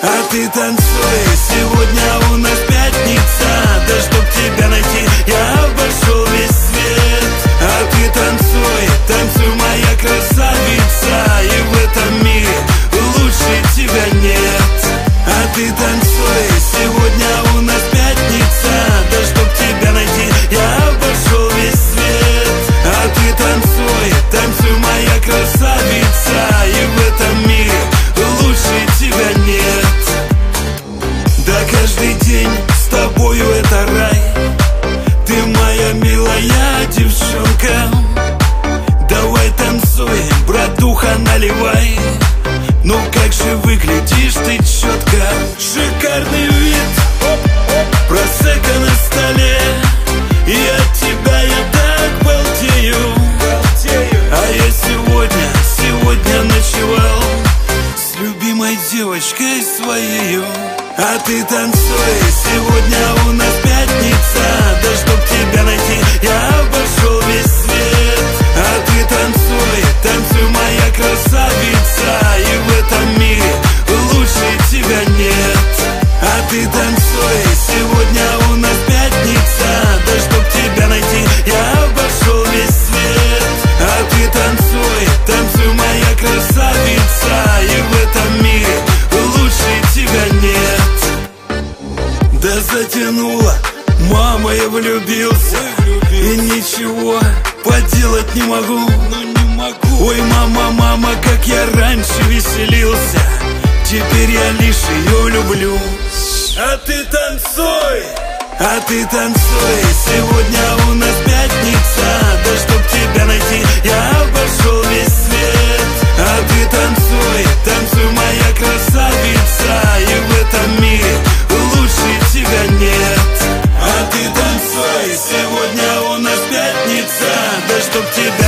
А ты танцуй, сегодня у нас пятница. Да чтоб тебя найти, я обошел весь свет. А ты танцуй, танцуй, моя красавица. И в этом мире лучше тебя нет. А ты танцуй, сегодня у нас пятница. Да чтоб тебя найти, я обошел весь свет. А ты танцуй, танцуй, моя красавица. И в этом мире лучше тебя нет. Да каждый день с тобою это рай. Ты моя милая девчонка. Давай танцуй, братуха, наливай. Ну как же выглядишь ты четко. Шикарный вид, просека на столе. И от тебя я так балдею. А я сегодня ночевал с любимой девочкой своею. А ты танцуй, сегодня у нас пятница. Да чтоб тебя найти, я обошел весь свет. А ты танцуй, танцуй, моя красавица. И в этом мире лучше тебя нет. А ты танцуй, сегодня у нас пятница. Да чтоб тебя найти, я обошел весь свет. А ты танцуй, танцуй, моя красавица. И в этом мире лучше тебя нет. Да затянула, мама, я влюбился. И ничего поделать не могу. Ой, мама, как я раньше веселился. Теперь я лишь ее люблю. А ты танцуй, а ты танцуй, сегодня у нас пятница. Да чтоб тебя найти, я обошел весь свет. А ты танцуй, танцуй, моя красавица. И в этом мире лучше тебя нет. А ты танцуй, сегодня у нас пятница. Да чтоб тебя